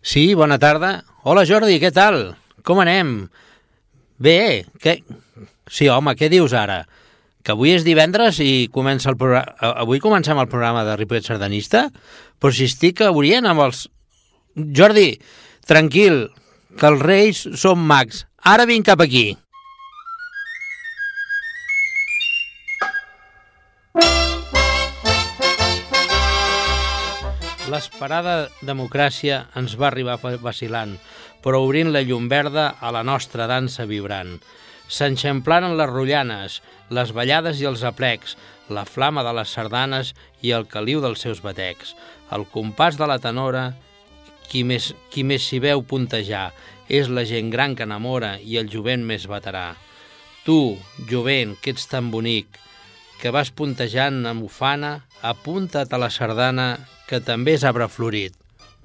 Sí, bona tarda. Hola, Jordi, què tal? Com anem? Bé, què... Sí, home, què dius ara? Que avui és divendres i comença el programa... Avui comencem el programa de Ripollet Sardanista? Però si estic orient amb els... Jordi, tranquil, que els reis són mags. Ara vinc cap aquí. L'esperada democràcia ens va arribar vacilant, però obrint la llum verda a la nostra dansa vibrant. S'enxamplaren les rotllanes, les ballades i els aplecs, la flama de les sardanes i el caliu dels seus batecs. El compàs de la tenora, qui més s'hi veu puntejar, és la gent gran que enamora i el jovent més veterà. Tu, jovent, que ets tan bonic, que vas puntejant amb ufana, apunta't a la sardana, que també és arbre florit.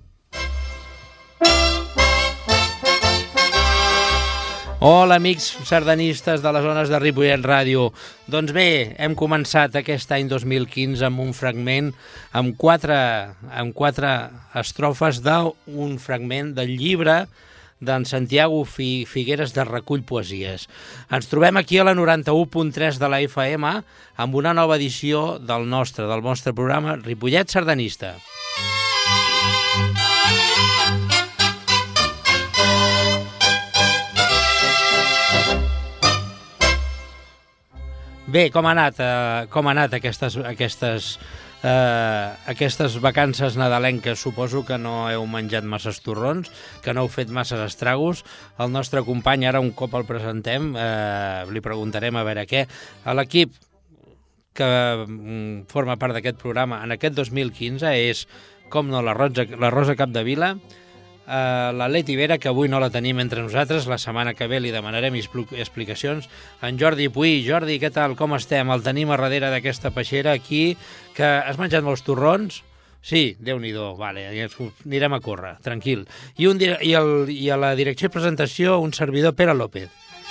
Hola, amics sardanistes de les zones de Ripollet Ràdio. Doncs bé, hem començat aquest any 2015 amb un fragment, amb quatre estrofes d'un fragment del llibre d'en Santiago Figueres de Recull Poesies. Ens trobem aquí a la 91.3 de la FM amb una nova edició del nostre programa Ripollet Sardanista. Bé, com ha anat aquestes vacances nadalenques? Suposo que no heu menjat masses torrons, que no heu fet masses estragos. El nostre company, ara un cop el presentem, li preguntarem a veure què. A l'equip que forma part d'aquest programa en aquest 2015 és, com no, la Rosa Capdevila, la Leti Vera, que avui no la tenim entre nosaltres, la setmana que ve li demanarem explicacions, en Jordi Puy. Jordi, què tal, com estem? El tenim a darrere d'aquesta peixera aquí, que has menjat molts torrons? Sí, Déu-n'hi-do, vale, anirem a córrer, tranquil. I a la direcció i presentació, un servidor, Pere López.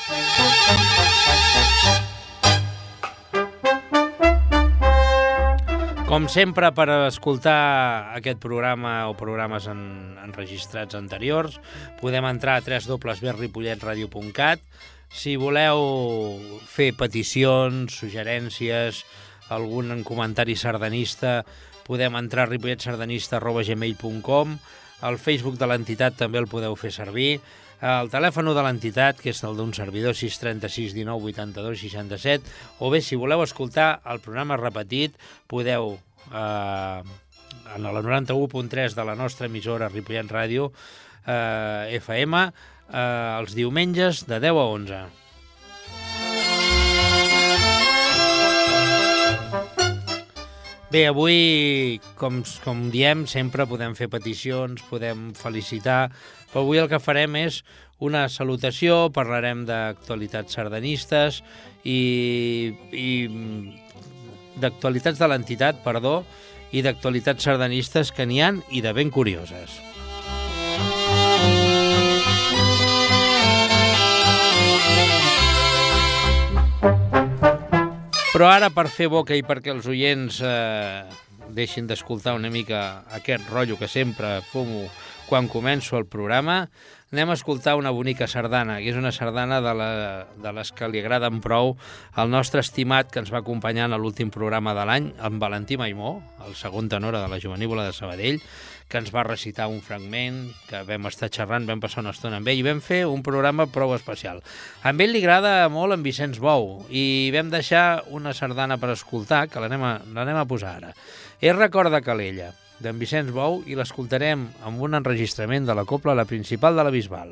Com sempre, per escoltar aquest programa o programes enregistrats anteriors, podem entrar a www.ripolletradio.cat. Si voleu fer peticions, suggerències, algun comentari sardanista, podem entrar a ripolletsardanista@gmail.com. El Facebook de l'entitat també el podeu fer servir. El telèfon de l'entitat, que és el d'un servidor, 636 19 82 67, o bé, si voleu escoltar el programa repetit, podeu, en la 91.3 de la nostra emissora Ripollet Ràdio FM, els diumenges de 10 a 11. Bé, avui, com diem, sempre podem fer peticions, podem felicitar, però avui el que farem és una salutació, parlarem d'actualitats sardanistes i d'actualitats de l'entitat, perdó, i d'actualitats sardanistes que n'hi han i de ben curioses. Però ara, per fer boca i perquè els oients deixin d'escoltar una mica aquest rotllo que sempre fumo quan començo el programa, anem a escoltar una bonica sardana, que és una sardana de les que li agraden prou al nostre estimat que ens va acompanyar en l'últim programa de l'any, en Valentí Maimó, el segon tenor de la Jovenívola de Sabadell, que ens va recitar un fragment, que vam estar xerrant, vam passar una estona amb ell i vam fer un programa prou especial. A ell li agrada molt en Vicenç Bou i vam deixar una sardana per escoltar, que l'anem a posar ara. És Record de Calella, d'en Vicenç Bou, i l'escoltarem amb un enregistrament de la cobla La Principal de la Bisbal.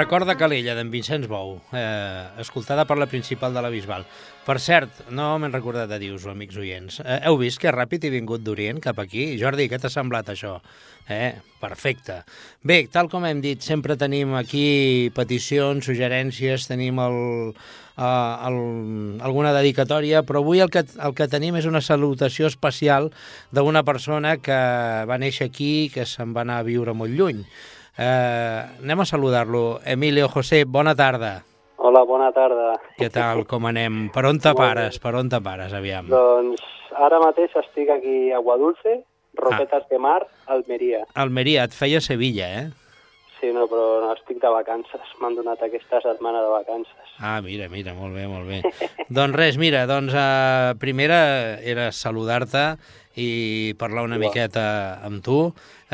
Record de Calella, d'en Vicenç Bou, escoltada per la principal de la Bisbal. Per cert, no m'he recordat de dir-vos-ho, amics oients. Heu vist que ràpid he vingut d'Orient cap aquí? Jordi, què t'ha semblat això? Perfecte. Bé, tal com hem dit, sempre tenim aquí peticions, suggerències, tenim alguna dedicatòria, però avui el que tenim és una salutació especial d'una persona que va néixer aquí i que se'n va anar a viure molt lluny. Anem a saludar-lo. Emilio José, bona tarda. Hola, bona tarda. Què tal, com anem? Per on te pares? Per on te pares, aviam? Doncs ara mateix estic aquí a Aguadulce, Roquetas de Mar, Almeria. Almeria, et feia Sevilla, eh? Sí, no, però no, estic de vacances. M'han donat aquesta setmana de vacances. Ah, mira, molt bé, molt bé. Doncs res, mira, primera era saludar-te i parlar una miqueta amb tu.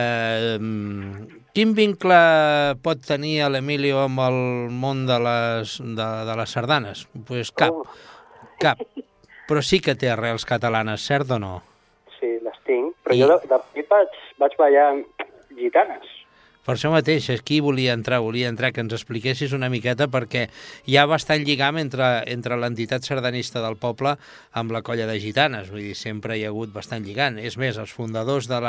Quin vincle pot tenir l'Emilio amb el món de les sardanes? Pues cap. Però sí que té arrels catalanes, cert o no? Sí, les tinc, però jo de petit vaig ballar gitanes. Per això mateix, aquí volia entrar que ens expliquessis una miqueta, perquè hi ha bastant lligam entre l'entitat sardanista del poble amb la colla de gitanes. Vull dir, sempre hi ha hagut bastant lligant. És més, els fundadors de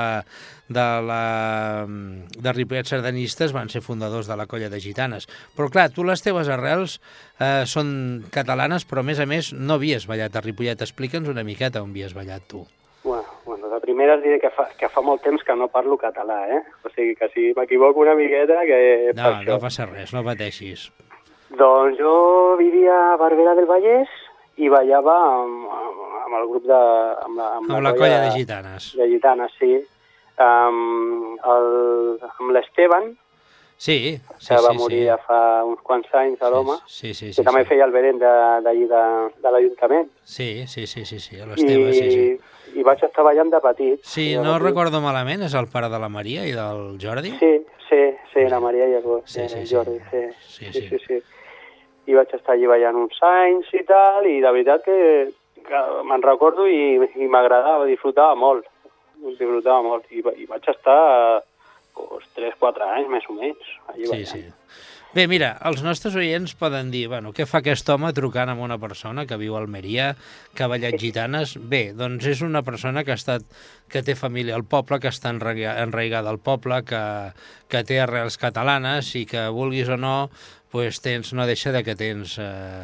Ripollet Sardanistes van ser fundadors de la colla de gitanes. Però clar, tu les teves arrels són catalanes, però a més no havies ballat a Ripollet. Explica'ns una miqueta on havies ballat tu. Bueno, de primera et diré que fa molt temps que no parlo català, O sigui que si m'equivoco una miqueta que... No passa res, no pateixis. Doncs jo vivia a Barberà del Vallès i ballava amb el grup de... Amb la colla de gitanes. De gitanes, sí. Amb l'Esteban, que va morir ja fa uns quants anys, l'home, que també feia el berent d'allí de l'Ajuntament. Sí, a l'Esteban, sí. I vaig estar ballant de petit. Sí, no recordo malament, és el pare de la Maria i del Jordi? Sí, la Maria i el Jordi, sí. I vaig estar allí ballant uns anys i tal, i la veritat que me'n recordo i m'agradava, disfrutava molt. I vaig estar 3-4 anys, més o menys, allí ballant. Sí. Bé, mira, els nostres oients poden dir, què fa aquest home trucant amb una persona que viu a Almeria, que ha ballat gitanes? Bé, doncs és una persona que té família al poble, que està enraigada al poble, que té arrels catalanes i que, vulguis o no, no deixa de que tens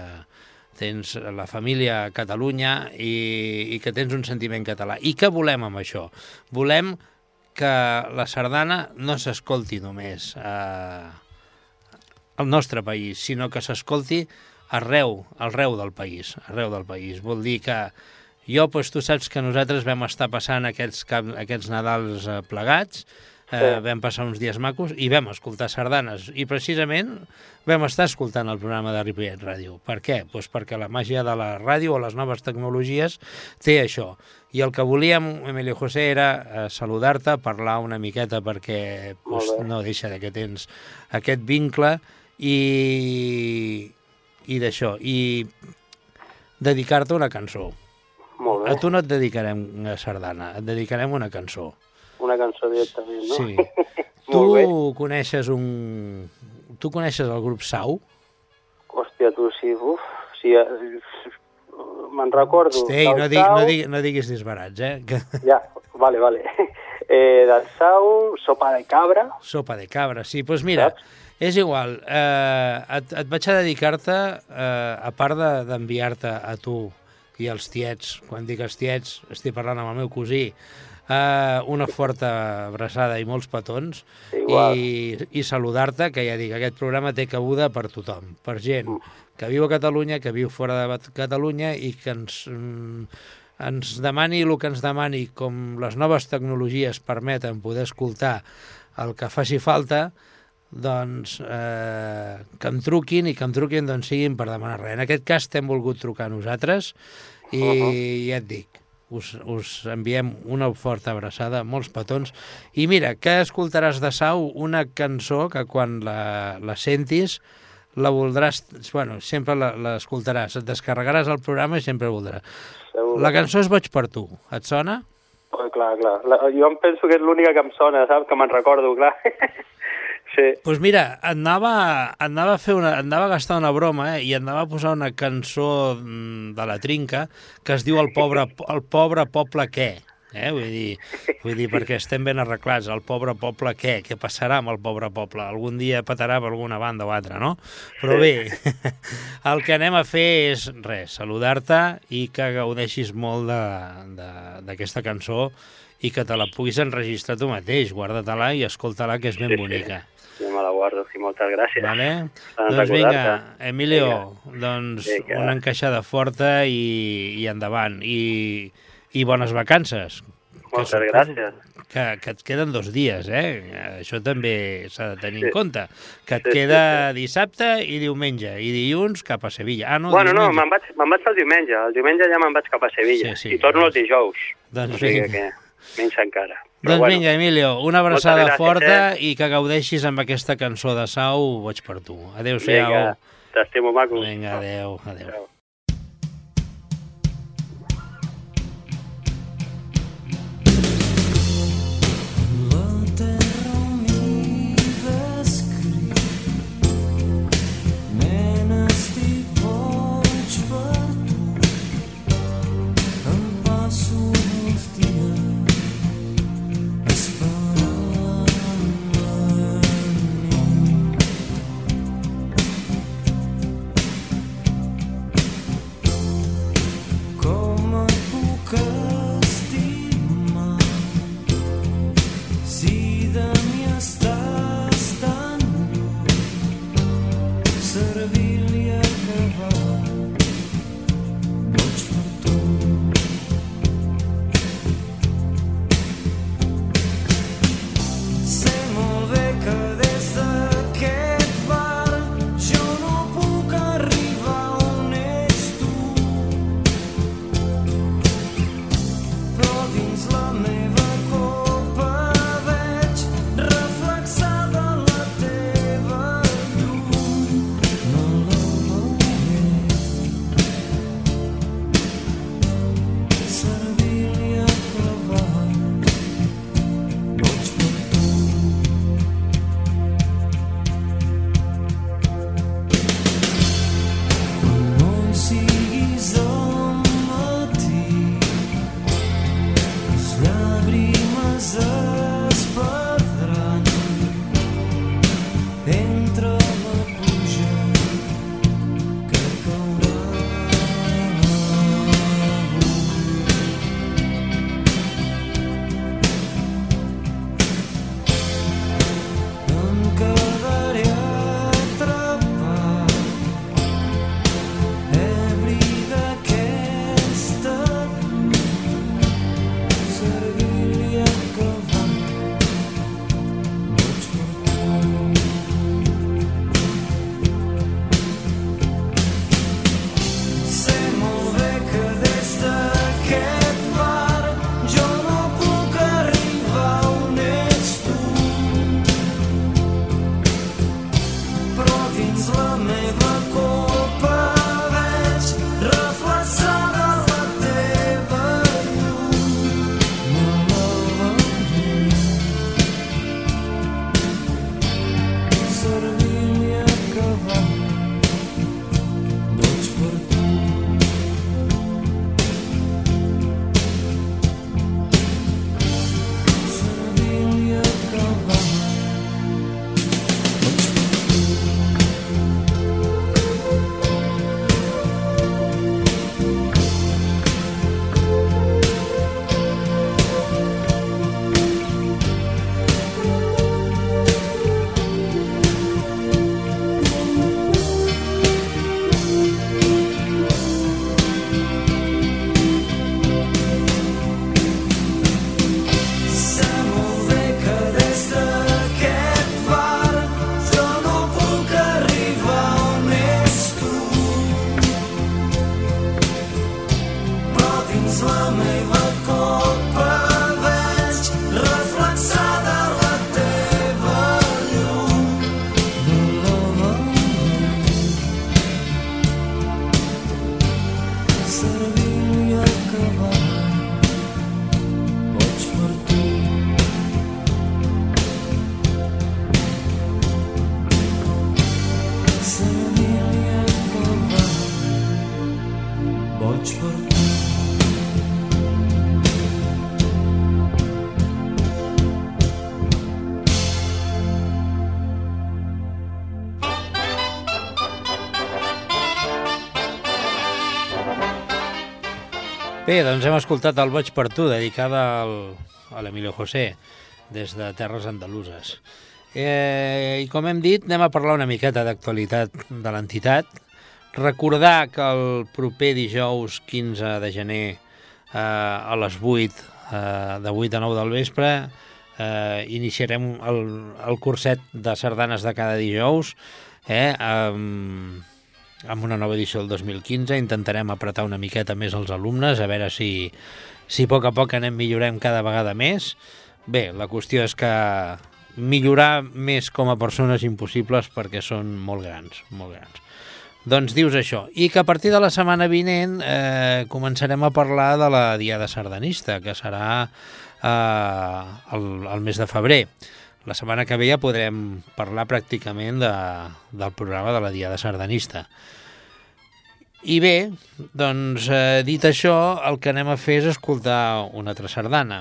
la família a Catalunya i que tens un sentiment català. I què volem amb això? Volem que la sardana no s'escolti només al nostre país, sinó que s'escolti arreu del país. Vol dir que tu saps que nosaltres vam estar passant aquests Nadals plegats, vam passar uns dies macos i vam escoltar sardanes. I precisament vam estar escoltant el programa de Ripollet Ràdio. Per què? Doncs perquè la màgia de la ràdio o les noves tecnologies té això. I el que volíem, Emilio José, era saludar-te, parlar una miqueta perquè no deixa que tens aquest vincle i d'això, i dedicar-te una cançó. Molt bé. A tu no et dedicarem una sardana, et dedicarem una cançó. Una cançó directament, no? Sí. Tu coneixes el grup Sau? Hòstia, tu sí, sí, me'n recordo. No diguis disbarats, Ja, vale. Del Sau, Sopa de Cabra. Sopa de Cabra, sí. Doncs mira, és igual. Et vaig a dedicar-te, a part d'enviar-te a tu i als tiets, quan dic els tiets, estic parlant amb el meu cosí, una forta abraçada i molts petons, i saludar-te, que ja dic, aquest programa té cabuda per tothom, per gent que viu a Catalunya, que viu fora de Catalunya i que ens demani el que ens demani, com les noves tecnologies permeten poder escoltar el que faci falta, doncs que em truquin doncs siguin per demanar res. En aquest cas t'hem volgut trucar nosaltres i ja et dic, us enviem una forta abraçada, molts petons, i mira, que escoltaràs de Sau una cançó que quan la sentis la voldràs, sempre l'escoltaràs, et descarregaràs el programa i sempre voldràs. La cançó és Boig per tu, et sona? Clar. Jo em penso que és l'única que em sona, saps? Que me'n recordo, clar. Sí. Doncs mira, anava a gastar una broma i anava a posar una cançó de la Trinca que es diu El pobre poble què? Vull dir, perquè estem ben arreglats. El pobre poble què? Què passarà amb el pobre poble? Algun dia petarà per alguna banda o altra, no? Però bé, el que anem a fer és, saludar-te i que gaudeixis molt d'aquesta cançó i que te la puguis enregistrar tu mateix. Guarda-te-la i escolta-la, que és ben bonica. Jo me la guardo, sí, moltes gràcies. Vale? Doncs vinga, Emilio, doncs una encaixada forta i endavant. I bones vacances. Moltes gràcies. Que et queden 2 dies, Això també s'ha de tenir en compte. Que et queda dissabte i diumenge, i dilluns cap a Sevilla. Bueno, no, me'n vaig el diumenge. El diumenge ja me'n vaig cap a Sevilla. I torno el dijous. Doncs vinga. Menys encara. Doncs vinga, Emilio, una abraçada forta i que gaudeixis amb aquesta cançó de Sau, Boig per tu. Adéu-siau. Vinga, t'estimo, maco. Vinga, adéu. Bé, doncs hem escoltat el Boig per tu, dedicada a l'Emilio José, des de Terres Andaluses. I com hem dit, anem a parlar una miqueta d'actualitat de l'entitat. Recordar que el proper dijous 15 de gener a les 8, de 8 a 9 del vespre, iniciarem el curset de sardanes de cada dijous, amb una nova edició del 2015. Intentarem apretar una miqueta més els alumnes, a veure si a poc millorem cada vegada més. Bé, la qüestió és que millorar més com a persones impossibles perquè són molt grans, molt grans. Doncs dius això. I que a partir de la setmana vinent començarem a parlar de la Diada Sardanista, que serà el mes de febrer. La setmana que ve ja podrem parlar pràcticament del programa de la Diada Sardanista. I bé, doncs, dit això, el que anem a fer és escoltar una altra sardana.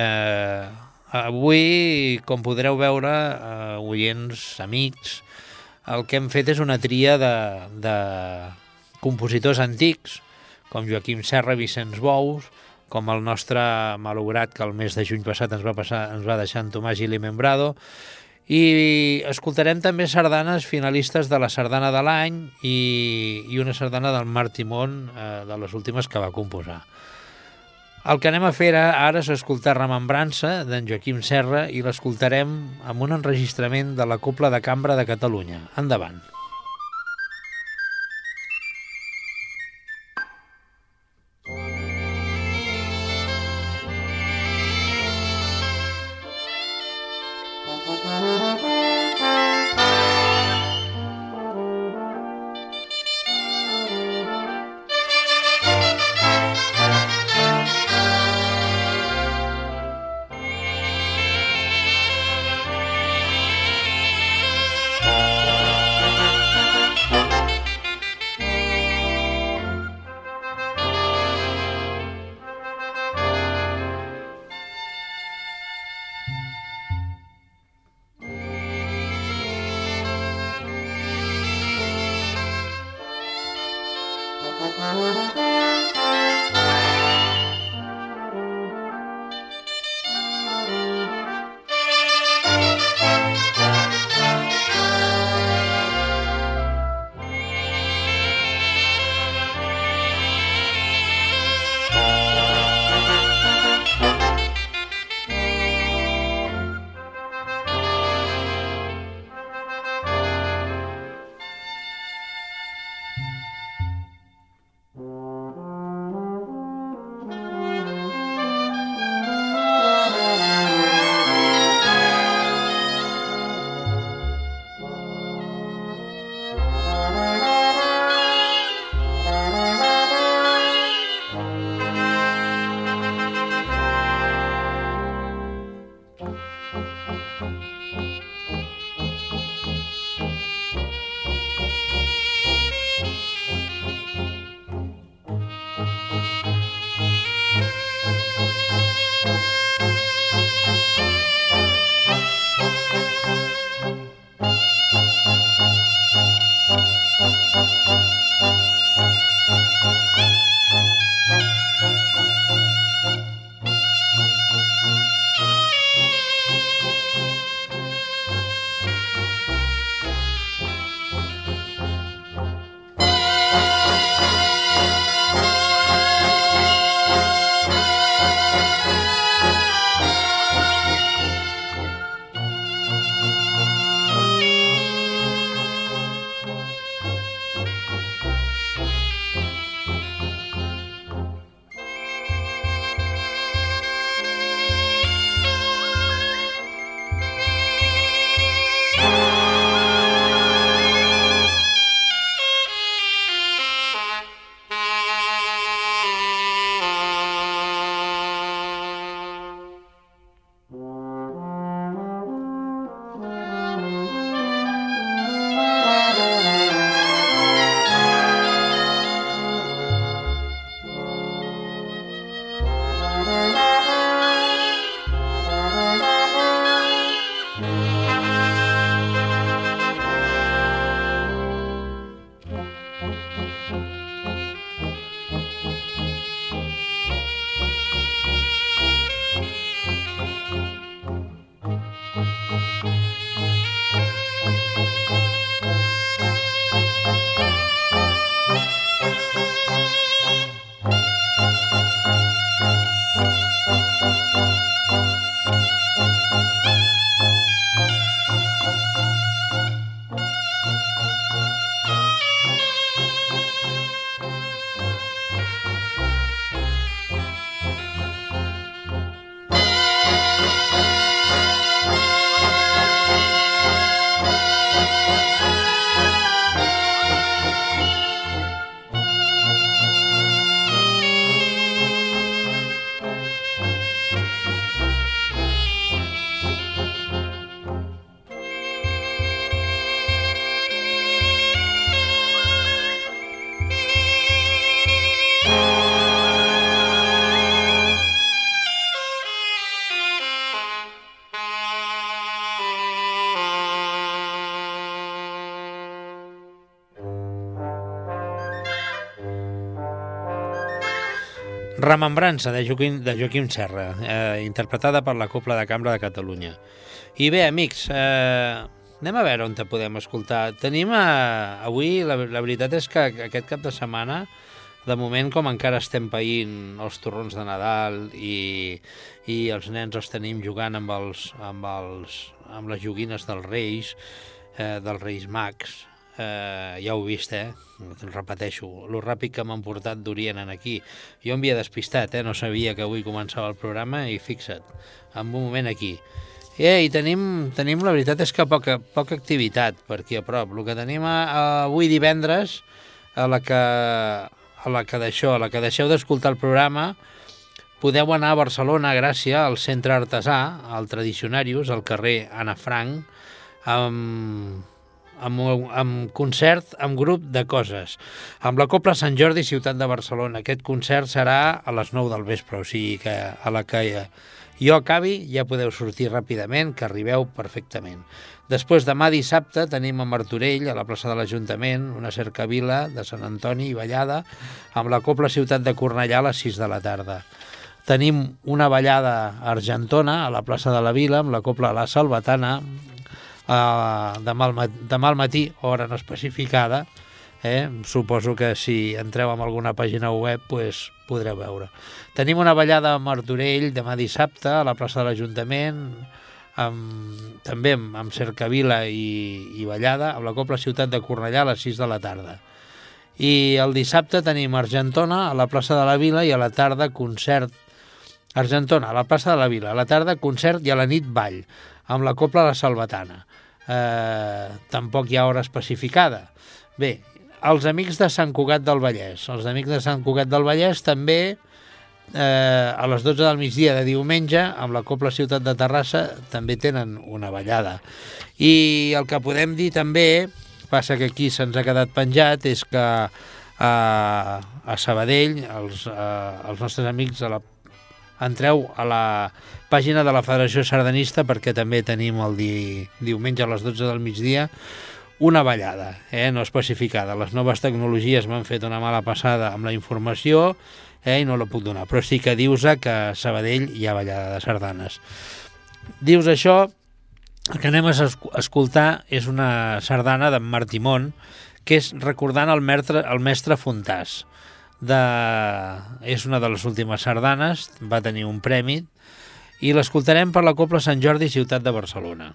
Avui, com podreu veure, oients, amics, el que hem fet és una tria de compositors antics, com Joaquim Serra, Vicenç Bous, com el nostre malograt que el mes de juny passat ens va deixar en Tomàs Gili Membrado, i escoltarem també sardanes finalistes de la sardana de l'any i una sardana del Marc Timón, de les últimes que va composar. El que anem a fer ara és escoltar Remembrança d'en Joaquim Serra i l'escoltarem amb un enregistrament de la Cobla de Cambra de Catalunya. Endavant. Remembrança de Joaquim Serra, interpretada per la Cobla de Cambra de Catalunya. I bé, amics, anem a veure on te podem escoltar. Tenim avui, la veritat és que aquest cap de setmana, de moment, com encara estem païnt els torrons de Nadal i els nens els tenim jugant amb les joguines dels Reis Mags, ja ho he vist, repeteixo, lo ràpid que m'han portat d'Orient aquí. Jo em havia despistat, no sabia que avui començava el programa i fixa't, en un moment aquí. I tenim, la veritat és que poca activitat per aquí a prop. El que tenim avui divendres, a la que deixeu d'escoltar el programa, podeu anar a Barcelona, a Gràcia, al Centre Artesà, al Tradicionarius, al carrer Anna Frank, amb concert, amb grup de coses, amb la Cobla Sant Jordi, Ciutat de Barcelona. Aquest concert serà a les 9 del vespre, o sigui que a la que jo acabi ja podeu sortir ràpidament, que arribeu perfectament. Després, demà dissabte, tenim a Martorell, a la plaça de l'Ajuntament, una cercavila de Sant Antoni i ballada, amb la Cobla Ciutat de Cornellà a les 6 de la tarda. Tenim una ballada a Argentona, a la plaça de la Vila, amb la Cobla La Salvatana, demà al matí, hora no especificada. Suposo que si entreu en alguna pàgina web podreu veure. Tenim una ballada a Martorell demà dissabte a la plaça de l'Ajuntament, també amb cercavila i ballada, amb la Cobla Ciutat de Cornellà a les 6 de la tarda. I el dissabte tenim Argentona a la plaça de la Vila i a la tarda concert. Argentona a la plaça de la Vila, a la tarda concert i a la nit ball, amb la Cobla La Salvatana. Tampoc hi ha hora especificada. Bé, els amics de Sant Cugat del Vallès. Els amics de Sant Cugat del Vallès també a les 12 del migdia de diumenge amb la Cobla Ciutat de Terrassa també tenen una ballada. I el que podem dir també, passa que aquí se'ns ha quedat penjat, és que a Sabadell els nostres amics entreu a la pàgina de la Federació Sardanista perquè també tenim el diumenge a les 12 del migdia una ballada, no especificada. Les noves tecnologies m'han fet una mala passada amb la informació i no la puc donar, però sí que dius que a Sabadell hi ha ballada de sardanes. Dius això, el que anem a escoltar és una sardana d'en Martimon, que és recordant el mestre Fontàs. És una de les últimes sardanes, va tenir un premi, i l'escoltarem per la Cobla Sant Jordi, Ciutat de Barcelona.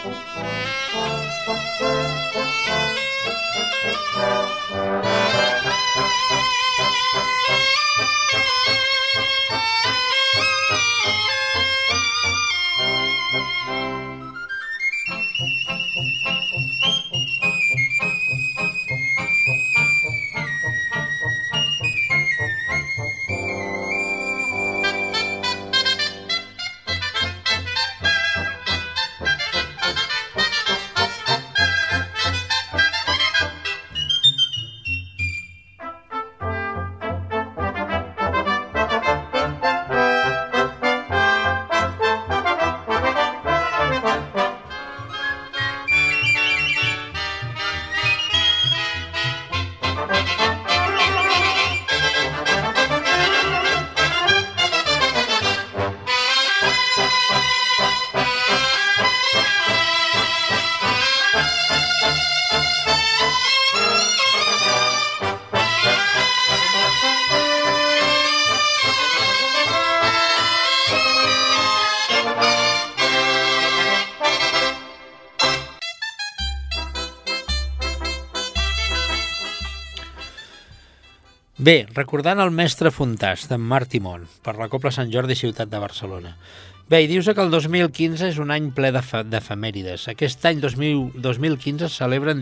Bé, recordant el mestre Fontàs, d'en Martí Mont, per la Cobla Sant Jordi, ciutat de Barcelona. Bé, i dius que el 2015 és un any ple d'efemèrides. Aquest any 2015 celebren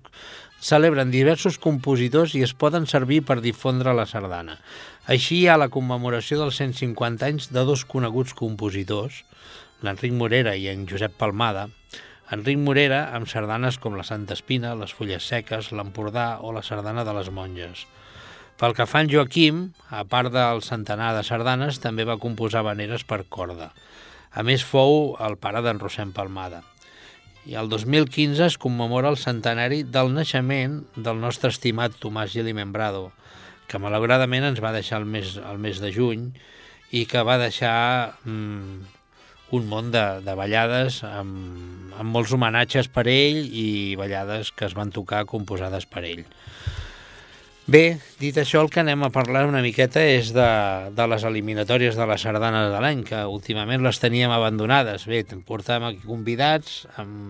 diversos compositors i es poden servir per difondre la sardana. Així hi ha la commemoració dels 150 anys de dos coneguts compositors, l'Enric Morera i en Josep Palmada. Enric Morera amb sardanes com la Santa Espina, les Fulles Seques, l'Empordà o la Sardana de les Monges. Pel que fa en Joaquim, a part del centenar de sardanes, també va composar habaneres per corda. A més, fou el pare d'en Rossem Palmada. I el 2015 es commemora el centenari del naixement del nostre estimat Tomàs Gili Membrado, que malauradament ens va deixar el mes de juny i que va deixar un munt de ballades amb molts homenatges per ell i ballades que es van tocar composades per ell. Bé, dit això, el que anem a parlar una miqueta és de les eliminatòries de les sardanes de l'any, que últimament les teníem abandonades. Bé, portàvem aquí convidats,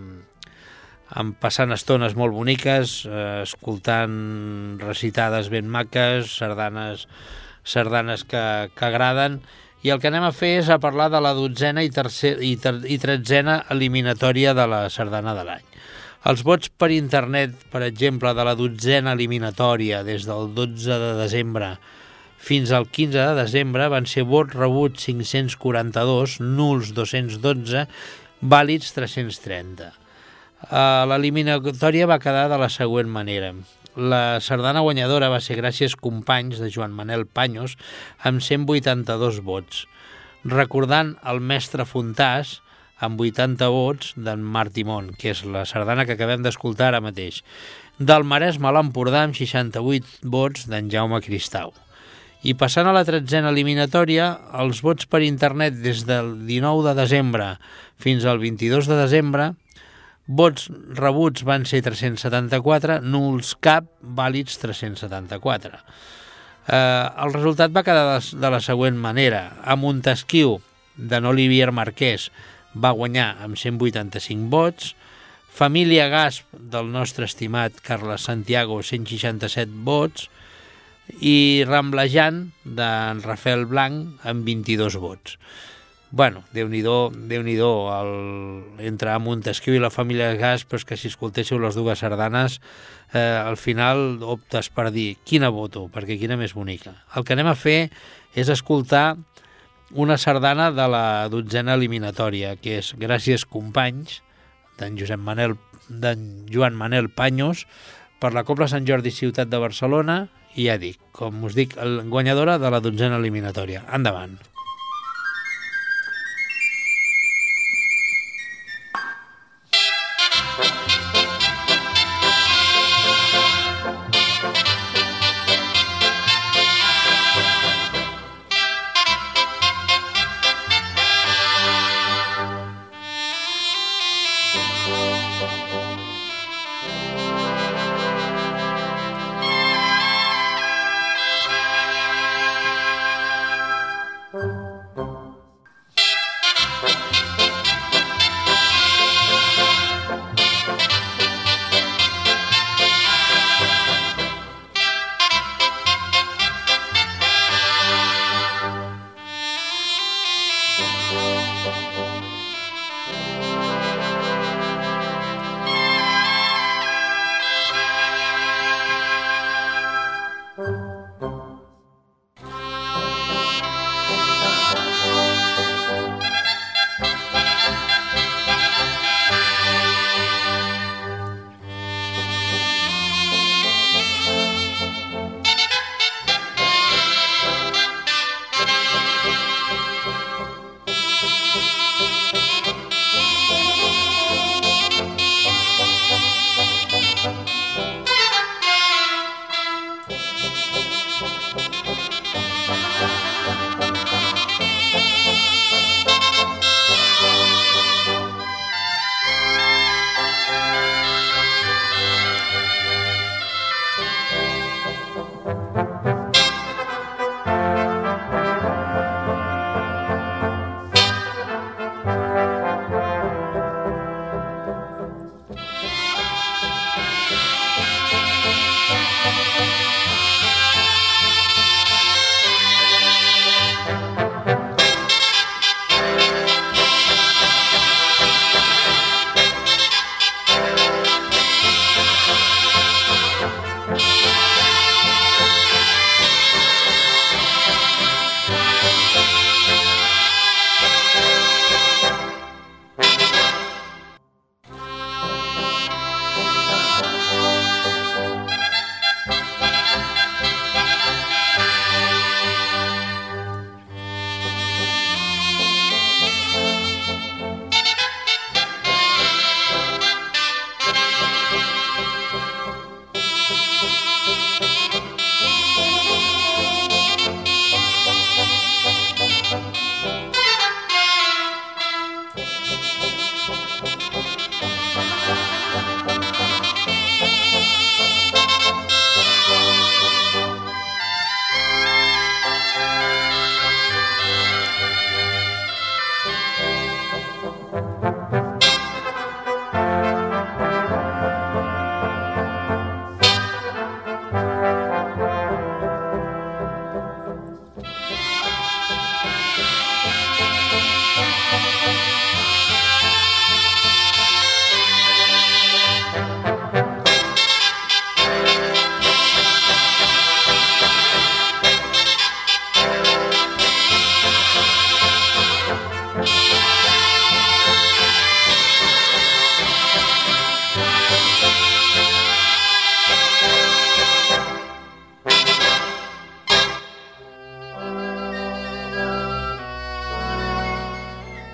passant estones molt boniques, escoltant recitades ben maques, sardanes que agraden, i el que anem a fer és a parlar de la 12a i 13a eliminatòria de la sardana de l'any. Els vots per internet, per exemple, de la 12a eliminatòria des del 12 de desembre fins al 15 de desembre van ser vots rebuts 542, nuls 212, vàlids 330. L'eliminatòria va quedar de la següent manera. La sardana guanyadora va ser Gràcies Companys, de Joan Manel Paños, amb 182 vots. Recordant el mestre Fontàs, amb 80 vots d'en Martí Mont, que és la sardana que acabem d'escoltar ara mateix. Del Maresme a l'Empordà, amb 68 vots d'en Jaume Cristau. I passant a la 13a eliminatòria, els vots per internet des del 19 de desembre fins al 22 de desembre, vots rebuts van ser 374, nuls cap, vàlids 374. El resultat va quedar de la següent manera. A Montesquiu, d'en Olivier Marquès, va guanyar amb 185 vots, Família Gasp, del nostre estimat Carles Santiago, 167 vots, i Ramblejant, d'en Rafael Blanc, amb 22 vots. Bueno, Déu-n'hi-do, entre Montesquiu i la Família Gasp, però és que si escoltéssiu les dues sardanes, al final optes per dir quina voto, perquè quina més bonica. El que anem a fer és escoltar una sardana de la 12a eliminatòria, que és Gràcies Companys, d'en Joan Manel Paños, per la Cobla Sant Jordi, ciutat de Barcelona, i ja dic, com us dic, guanyadora de la 12a eliminatòria. Endavant.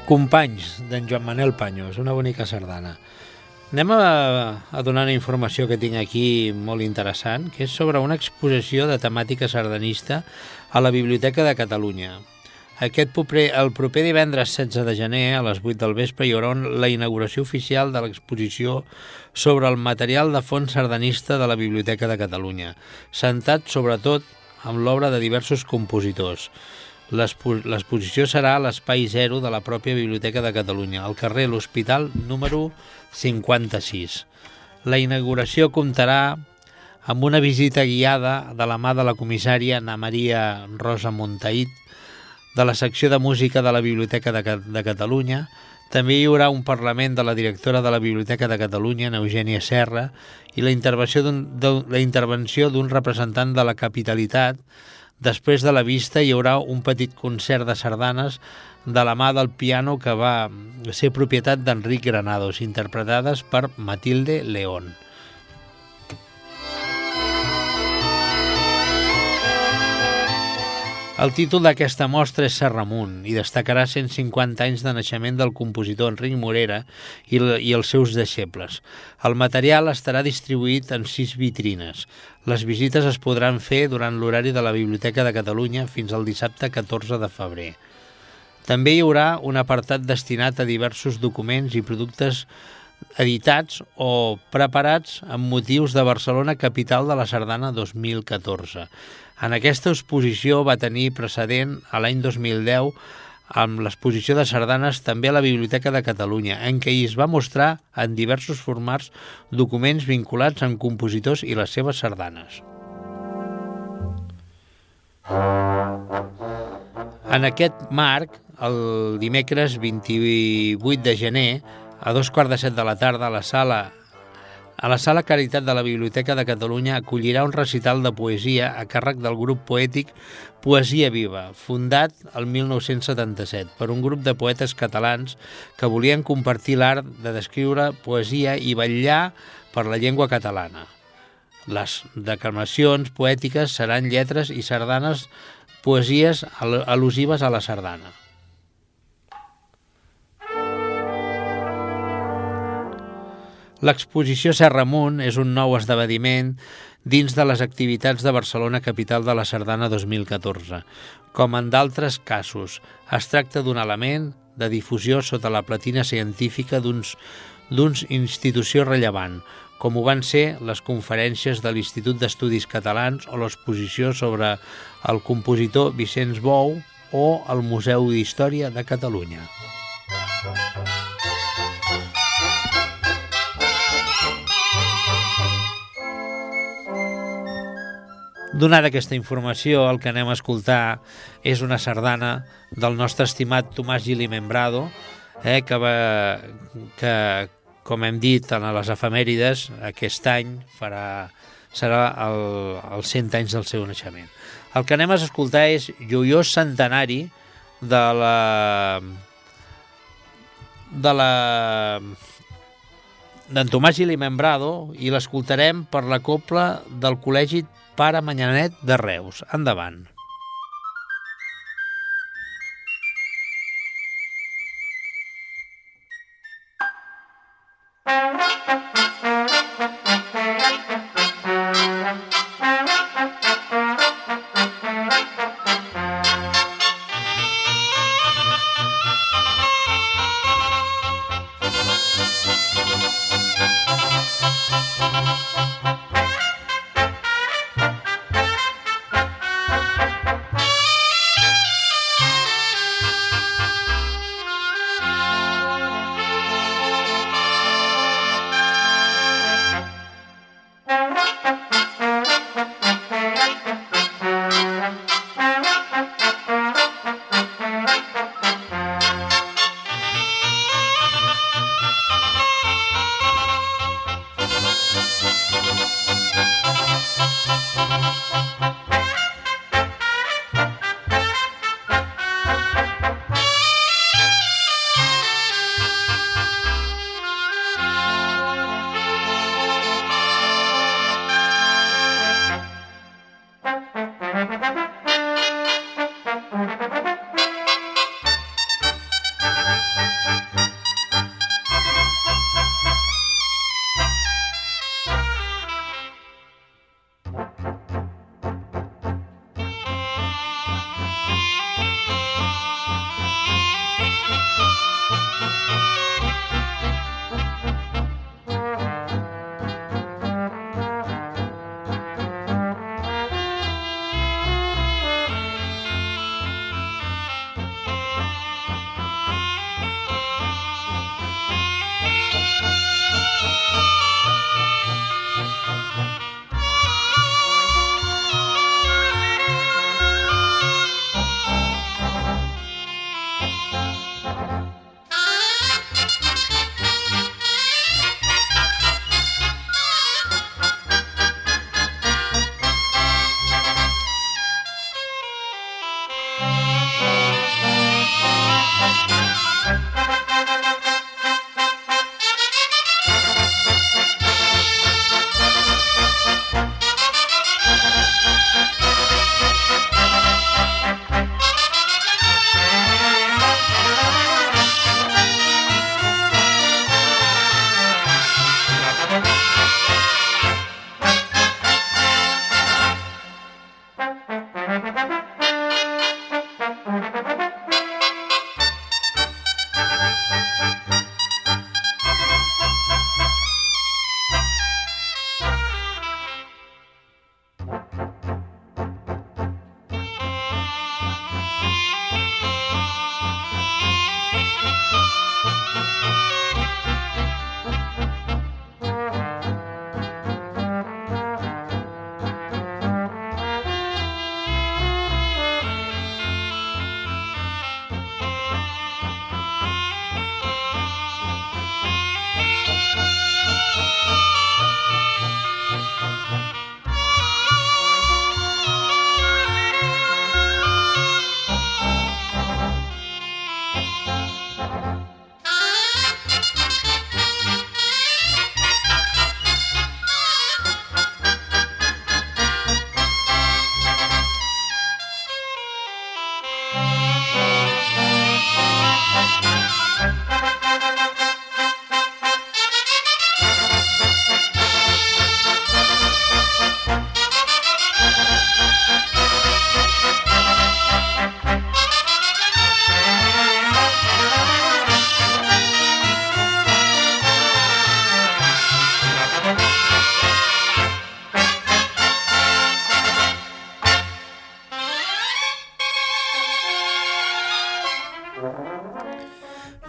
Companys, d'en Joan Manel Paños, una bonica sardana. Anem a donar una informació que tinc aquí molt interessant, que és sobre una exposició de temàtica sardanista a la Biblioteca de Catalunya. El proper divendres 16 de gener, a les 8 del vespre, hi haurà la inauguració oficial de l'exposició sobre el material de fons sardanista de la Biblioteca de Catalunya, centrat sobretot amb l'obra de diversos compositors. L'exposició serà a l'Espai Zero de la pròpia Biblioteca de Catalunya, al carrer L'Hospital número 56. La inauguració comptarà amb una visita guiada de la mà de la comissària Ana Maria Rosa Montaït, de la secció de música de la Biblioteca de Catalunya. També hi haurà un parlament de la directora de la Biblioteca de Catalunya, Eugènia Serra, i la intervenció d'un representant de la Capitalitat. Després de la vista hi haurà un petit concert de sardanes de la mà del piano que va ser propietat d'Enric Granados, interpretades per Matilde León. El títol d'aquesta mostra és Serramunt i destacarà 150 anys de naixement del compositor Enric Morera i els seus deixebles. El material estarà distribuït en 6 vitrines. Les visites es podran fer durant l'horari de la Biblioteca de Catalunya fins al dissabte 14 de febrer. També hi haurà un apartat destinat a diversos documents i productes editats o preparats amb motius de Barcelona, capital de la Sardana 2014. En aquesta exposició va tenir precedent a l'any 2010 amb l'exposició de sardanes també a la Biblioteca de Catalunya, en què es va mostrar en diversos formats documents vinculats amb compositors i les seves sardanes. En aquest marc, el dimecres 28 de gener, a 2:15 de la tarda, a la Sala Caritat de la Biblioteca de Catalunya acollirà un recital de poesia a càrrec del grup poètic Poesia Viva, fundat el 1977 per un grup de poetes catalans que volien compartir l'art de descriure poesia i vetllar per la llengua catalana. Les declamacions poètiques seran lletres i sardanes, poesies al·lusives a la sardana. L'exposició Serramunt és un nou esdeveniment dins de les activitats de Barcelona, capital de la Sardana 2014. Com en d'altres casos, es tracta d'un element de difusió sota la platina científica d'una institució rellevant, com ho van ser les conferències de l'Institut d'Estudis Catalans o l'exposició sobre el compositor Vicenç Bou o el Museu d'Història de Catalunya. Donada aquesta informació, el que anem a escoltar és una sardana del nostre estimat Tomàs Gili Membrado, que, com hem dit a les efemèrides, aquest any serà els 100 anys del seu naixement. El que anem a escoltar és Joiós Centenari d'en Tomàs Gili Membrado, i l'escoltarem per la cobla del Col·legi Pare Manyanet de Reus. Endavant.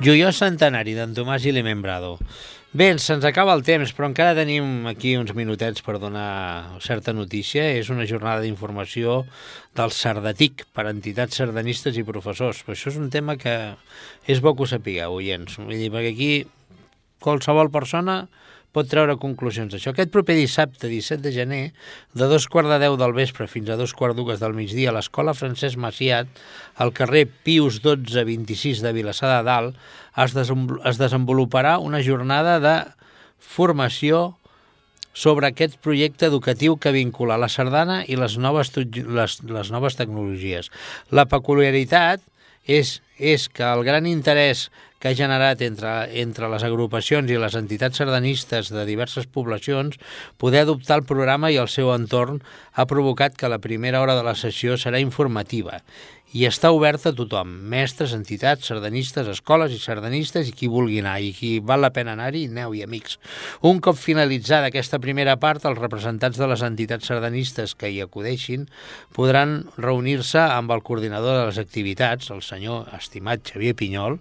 Joiós centenari d'en Tomàs Gili Membrado. Bé, se'ns acaba el temps, però encara tenim aquí uns minutets per donar certa notícia. És una jornada d'informació del Sardatic per entitats sardanistes i professors. Però això és un tema que és bo que ho sapigueu, oients. Vull dir, perquè aquí qualsevol persona pot treure conclusions d'això. Aquest proper dissabte, 17 de gener, de 2:15 del vespre fins a 2:15 del migdia, a l'Escola Francesc Maciat, al carrer Pius 12-26 de Vilassar de Dalt, es desenvoluparà una jornada de formació sobre aquest projecte educatiu que vincula la sardana i les noves tecnologies. La peculiaritat és que el gran interès que ha generat entre les agrupacions i les entitats sardanistes de diverses poblacions, poder adoptar el programa i el seu entorn ha provocat que la primera hora de la sessió serà informativa i està oberta a tothom, mestres, entitats, sardanistes, escoles i sardanistes i qui vulgui anar, i qui val la pena anar-hi, aneu-hi, amics. Un cop finalitzada aquesta primera part, els representants de les entitats sardanistes que hi acudeixin podran reunir-se amb el coordinador de les activitats, el senyor estimat Xavier Pinyol,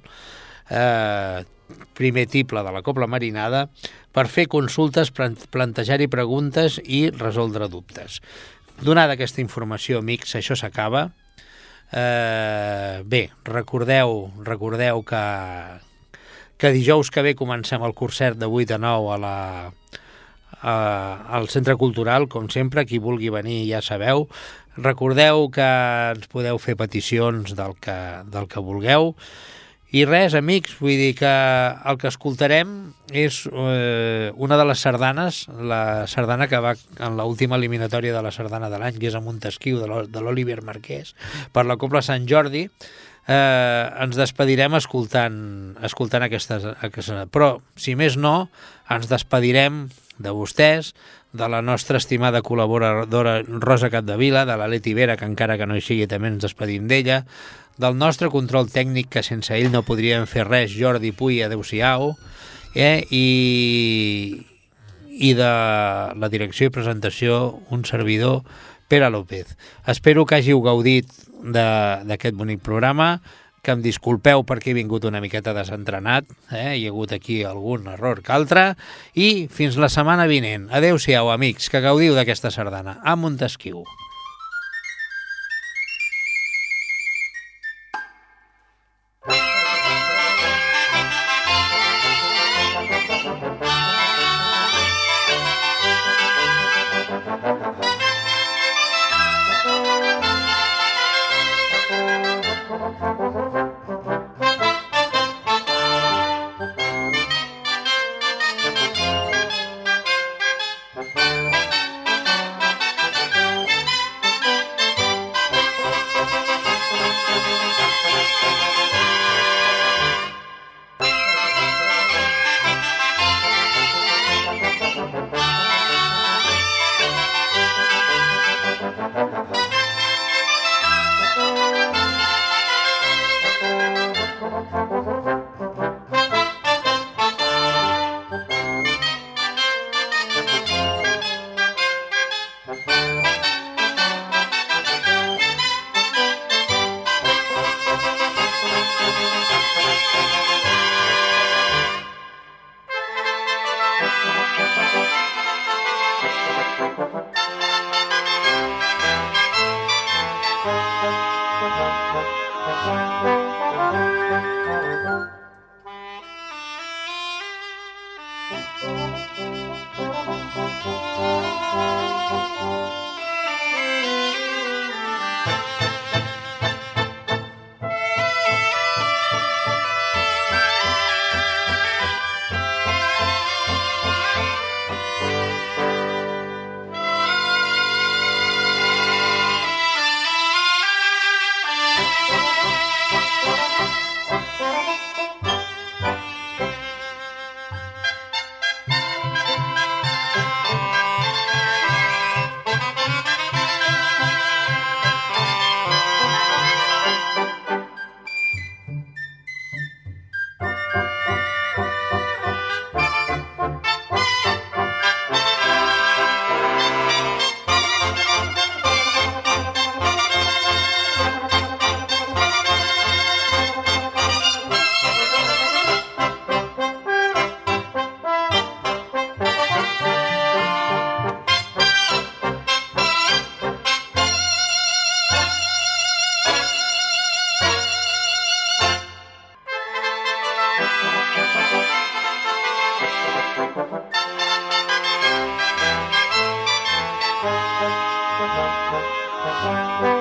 primer tiple de la Cobla Marinada, per fer consultes, plantejar-hi preguntes i resoldre dubtes. Donada aquesta informació, amics, això s'acaba. Bé, recordeu que dijous que ve comencem el curset de 8 a 9 al Centre Cultural, com sempre, qui vulgui venir ja sabeu. Recordeu que ens podeu fer peticions del que vulgueu. I res, amics, vull dir que el que escoltarem és una de les sardanes, la sardana que va en l'última eliminatòria de la sardana de l'any, que és a Montesquiu, de l'Oliver Marquès, per la Cobla Sant Jordi. Ens despedirem escoltant aquesta... Però, si més no, ens despedirem de vostès, de la nostra estimada col·laboradora Rosa Capdevila, de la Leti Vera, que encara que no hi sigui també ens despedim d'ella, del nostre control tècnic, que sense ell no podríem fer res, Jordi Puy, adeu-siau, i de la direcció i presentació, un servidor, Pere López. Espero que hàgiu gaudit d'aquest bonic programa, que em disculpeu perquè he vingut una miqueta desentrenat, hi ha hagut aquí algun error que altre, i fins la setmana vinent. Adeu-siau, amics, que gaudiu d'aquesta sardana. A Montesquiu. Thank you.